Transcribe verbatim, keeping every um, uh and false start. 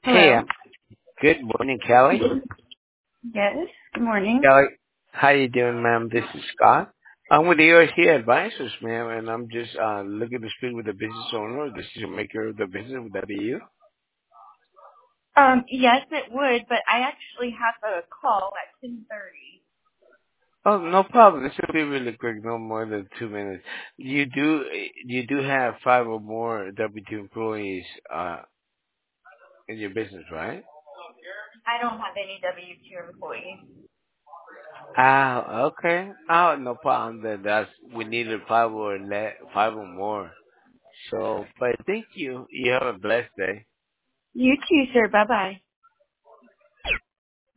Hey, Hello. um, good morning, Kelly. Yes. Good morning. Kelly, how you doing, ma'am? This is Scott. I'm with the U S C Advisors, ma'am, and I'm just uh, looking to speak with the business owner or decision maker of the business. Would that be you? Um, yes, it would, but I actually have a call at ten thirty. Oh, no problem. This will be really quick, no more than two minutes. You do you do have five or more W two employees uh, in your business, right? I don't have any W two employees. Ah, okay. Oh, no problem. Then that's we needed five or le- five or more. So, but thank you. You have a blessed day. You too, sir. Bye bye.